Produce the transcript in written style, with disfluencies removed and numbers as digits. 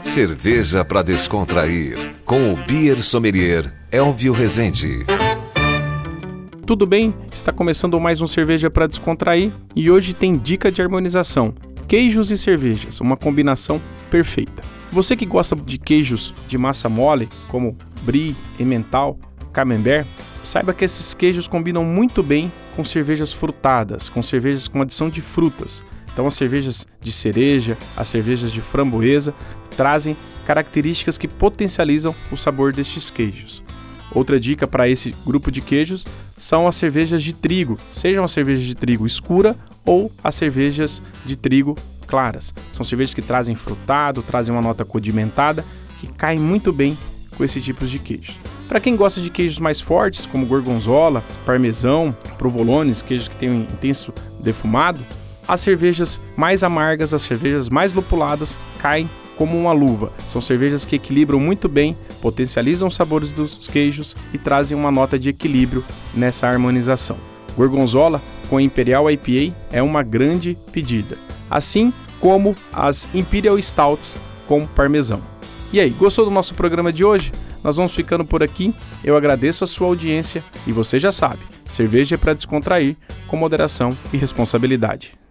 Cerveja para descontrair, com o Beer Sommelier Elvio Rezende. Tudo bem? Está começando mais um Cerveja para Descontrair e hoje tem dica de harmonização. Queijos e cervejas, uma combinação perfeita. Você que gosta de queijos de massa mole, como Brie, Emmental, Camembert, saiba que esses queijos combinam muito bem com cervejas frutadas, com cervejas com adição de frutas. Então as cervejas de cereja, as cervejas de framboesa trazem características que potencializam o sabor destes queijos. Outra dica para esse grupo de queijos são as cervejas de trigo, sejam as cervejas de trigo escura ou as cervejas de trigo claras. São cervejas que trazem frutado, trazem uma nota condimentada, que caem muito bem com esses tipos de queijos. Para quem gosta de queijos mais fortes, como gorgonzola, parmesão, provolones, queijos que têm um intenso defumado, as cervejas mais amargas, as cervejas mais lupuladas caem como uma luva. São cervejas que equilibram muito bem, potencializam os sabores dos queijos e trazem uma nota de equilíbrio nessa harmonização. Gorgonzola com Imperial IPA é uma grande pedida, assim como as Imperial Stouts com parmesão. E aí, gostou do nosso programa de hoje? Nós vamos ficando por aqui. Eu agradeço a sua audiência e você já sabe, cerveja é para descontrair com moderação e responsabilidade.